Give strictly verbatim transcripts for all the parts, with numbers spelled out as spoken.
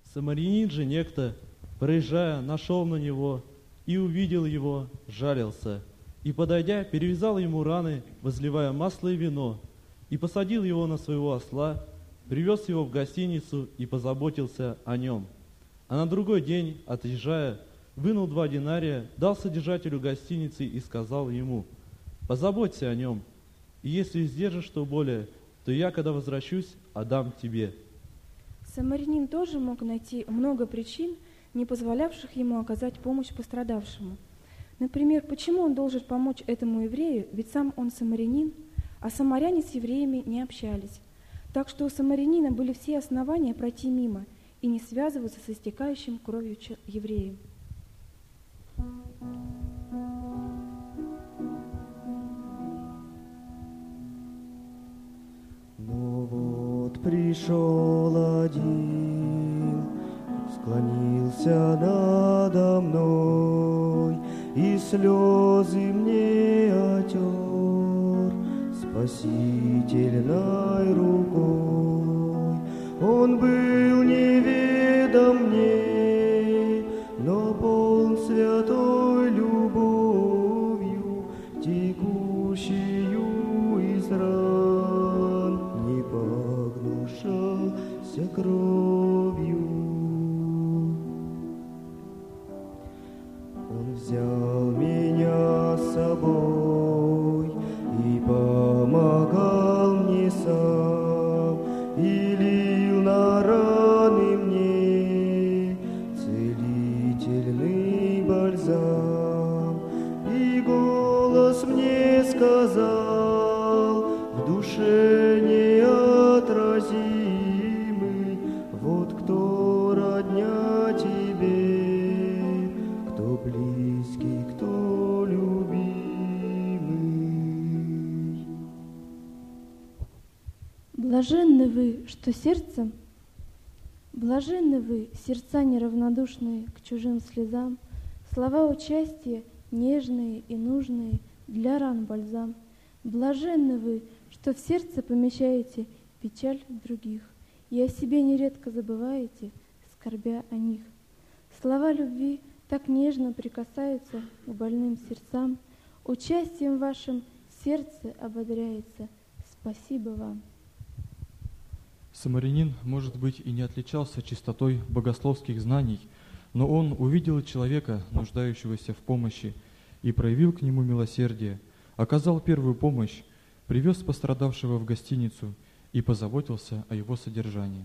Самарянин же некто, проезжая, нашел на него и увидел его, жалился, и, подойдя, перевязал ему раны, возливая масло и вино, и посадил его на своего осла, привез его в гостиницу и позаботился о нем. А на другой день, отъезжая, вынул два динария, дал содержателю гостиницы и сказал ему: «Позаботься о нем, и если издержишь что более, то я, когда возвращусь, отдам тебе». Самарянин тоже мог найти много причин, не позволявших ему оказать помощь пострадавшему. Например, почему он должен помочь этому еврею, ведь сам он самарянин, а самаряне с евреями не общались. Так что у самарянина были все основания пройти мимо и не связываться со истекающим кровью евреем. Ну вот пришел один, склонился надо мной и слезы мне отер спасительной рукой. Он был неведом мне, но полн святой любовью, текущую из ран, не погнушался кровью. Он взял меня с собой и помогал мне сам, и лил на раны мне целительный бальзам. И голос мне сказал, в душе неотразимый: вот кто родня тебе, кто близкий, кто любимый. Блаженны вы, что сердцем, блаженны вы, сердца неравнодушные к чужим слезам, слова участия нежные и нужные для ран бальзам. Блаженны вы, что в сердце помещаете печаль других, и о себе нередко забываете, скорбя о них. Слова любви так нежно прикасаются к больным сердцам, участием вашим сердце ободряется. Спасибо вам. Самарянин, может быть, и не отличался чистотой богословских знаний, но он увидел человека, нуждающегося в помощи, и проявил к нему милосердие, оказал первую помощь, привез пострадавшего в гостиницу и позаботился о его содержании.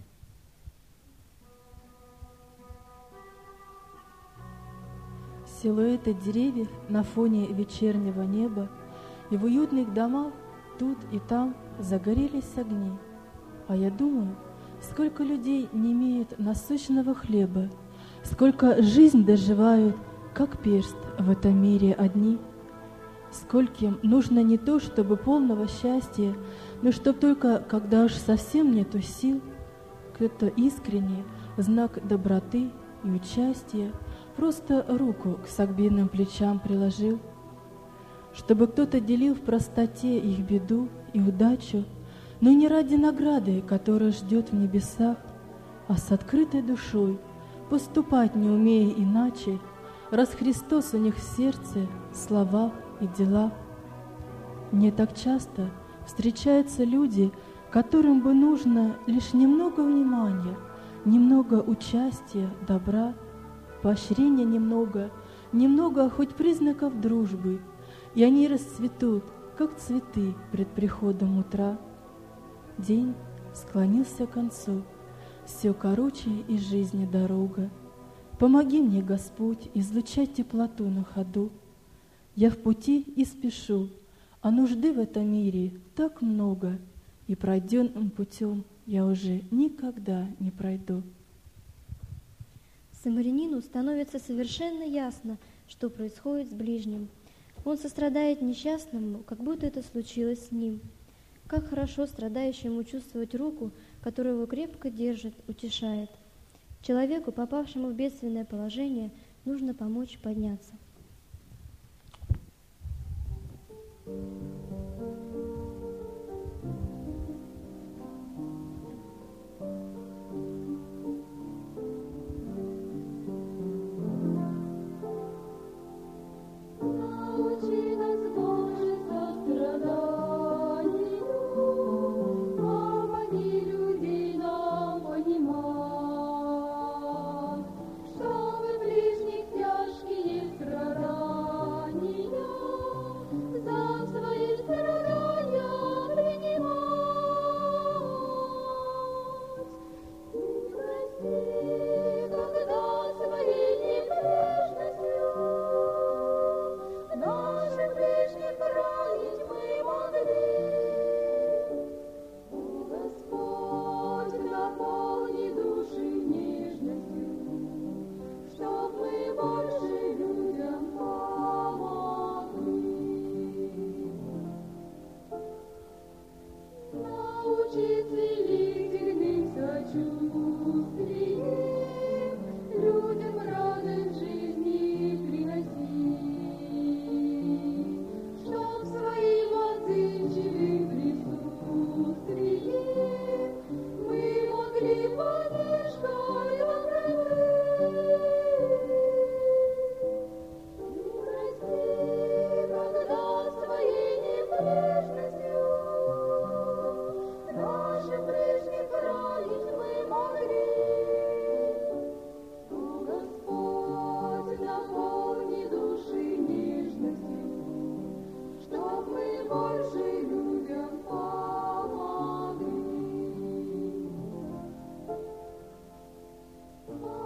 Силуэты деревьев на фоне вечернего неба, и в уютных домах тут и там загорелись огни. А я думаю, сколько людей не имеют насущного хлеба, сколько жизнь доживают, как перст в этом мире одни. Скольким нужно не то, чтобы полного счастья, но чтоб только, когда уж совсем нету сил, кто-то искренне, в знак доброты и участия, просто руку к согбенным плечам приложил, чтобы кто-то делил в простоте их беду и удачу, но не ради награды, которая ждет в небесах, а с открытой душой, поступать не умея иначе, раз Христос у них в сердце, слова и дела. Мне так часто встречаются люди, которым бы нужно лишь немного внимания, немного участия, добра, поощрения немного, немного хоть признаков дружбы, и они расцветут, как цветы пред приходом утра. День склонился к концу, все короче из жизни дорога. Помоги мне, Господь, излучать теплоту на ходу. Я в пути и спешу, а нужды в этом мире так много, и пройденным путем я уже никогда не пройду. Самарянину становится совершенно ясно, что происходит с ближним. Он сострадает несчастному, как будто это случилось с ним. Как хорошо страдающему чувствовать руку, которая его крепко держит, утешает. Человеку, попавшему в бедственное положение, нужно помочь подняться. О,